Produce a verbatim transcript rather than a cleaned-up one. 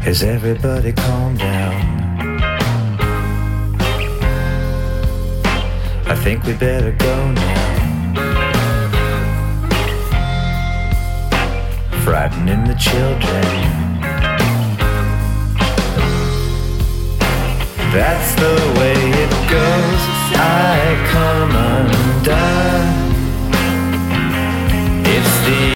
Is everybody calm down? I think we better go now. Frightening the children. That's the way